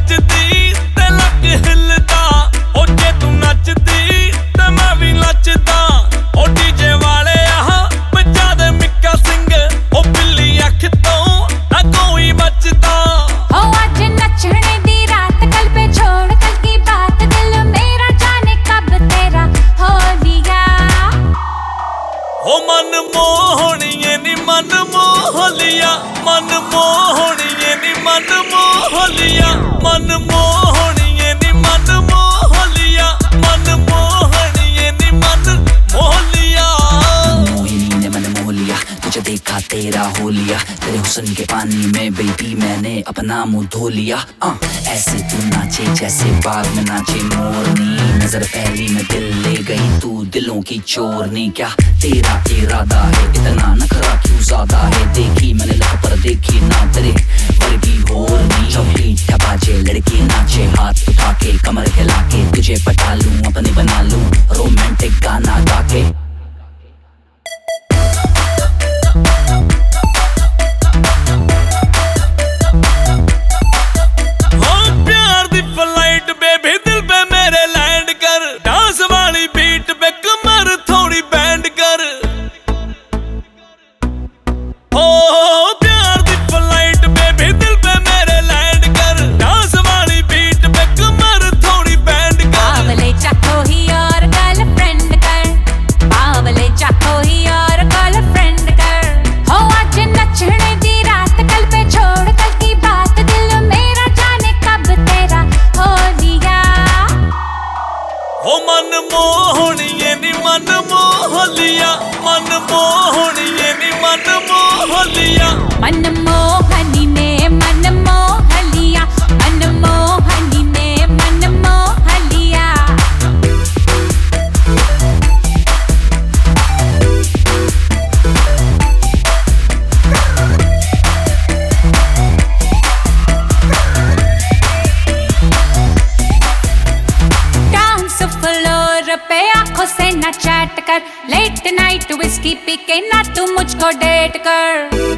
नचदी ते लक हिलदा ओ जे तू नचदी ते मैं भी नचदा ओ डीजे वाले आहा बजा दे मिक्का सिंह ओ बिल्ली अख तो ना कोई बचदा हो आज नचने दी रात कल पे छोड़ कल की बात दिल मेरा जाने कब तेरा हो लिया ओ मन मोहणिए नी मन मोह लिया मन मोहणिए नी मन मोह लिया मन मोहणिए नी मन मोह लिया मन मोहणिए नी मन मोह लिया मोहिनी ने मन मोह लिया तुझे देखा तेरा हो लिया तेरे हुस्न के पानी में बेबी मैंने अपना मुंह धो लिया ऐसे तू नाचे जैसे बाग में नाचे मोरनी नजर पहली में दिल ले गई तू दिलों की चोरनी क्या तेरा इरादा है इतना नखरा क्यों ज्यादा है देखी मैंने लग पर देखी ना तेरे वर्गी होरनी चौकी बाजे लड़की नाचे हाथ उठा के कमर हिला के तुझे पटा लूं अपने बना लूं रोमांटिक गाना गा के मन मोहणिए नी मन मोह लिया मन मोहणिए नी मन मोह लिया मन मोहनी ने मन मोह लिया मन मोहनी ने मन मोह लिया डांस फ्लोर पे आंखों से ना चैट कर लेट नाइट विस्की पी के ना तू मुझको डेट कर